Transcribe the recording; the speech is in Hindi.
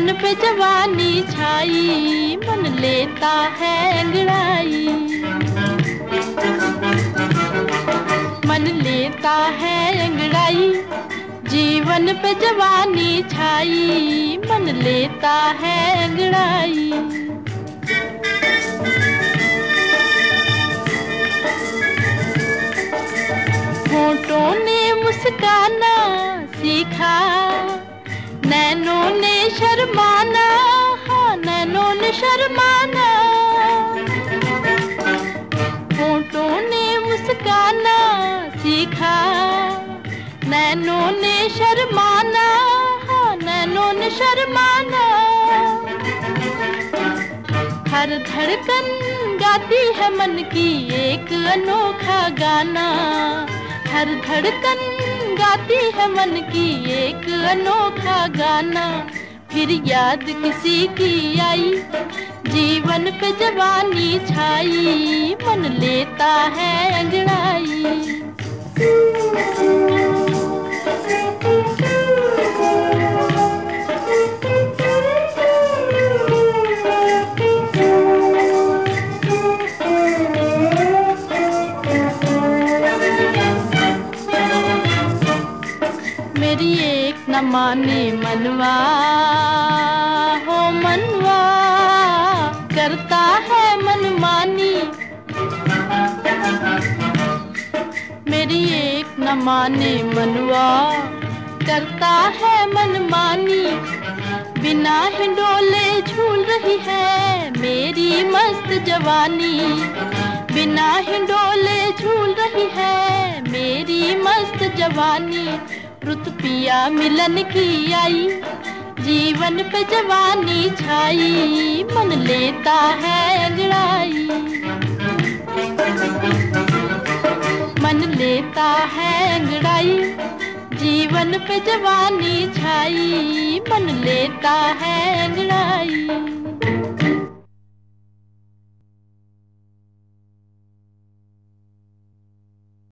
जीवन पे जवानी छाई, मन लेता है अंगड़ाई। मन लेता है अंगड़ाई, जीवन पे जवानी छाई, मन लेता है अंगड़ाई। होठों ने मुस्काना सीखा, नैनों ने शर्माना, हाँ नैनों ने शर्माना। होठों ने मुस्काना सीखा, नैनों ने शर्माना, हाँ नैनों ने शर्माना। हर धड़कन गाती है मन की एक अनोखा गाना, हर धड़कन गाती है मन की एक अनोखा गाना। फिर याद किसी की आई, जीवन पे जवानी छाई, मन लेता है अंगड़ाई। मेरी एक न माने मनवा, हो मनवा करता है मनमानी। मेरी एक न माने मनवा करता है मनमानी। बिना हिंडोले झूल रही है मेरी मस्त जवानी, बिना हिंडोले झूल रही है मेरी मस्त जवानी। रुत पिया मिलन की आई, जीवन पे जवानी छाई, मन लेता है अंगड़ाई। मन लेता है अंगड़ाई, जीवन पे जवानी छाई, मन लेता है अंगड़ाई।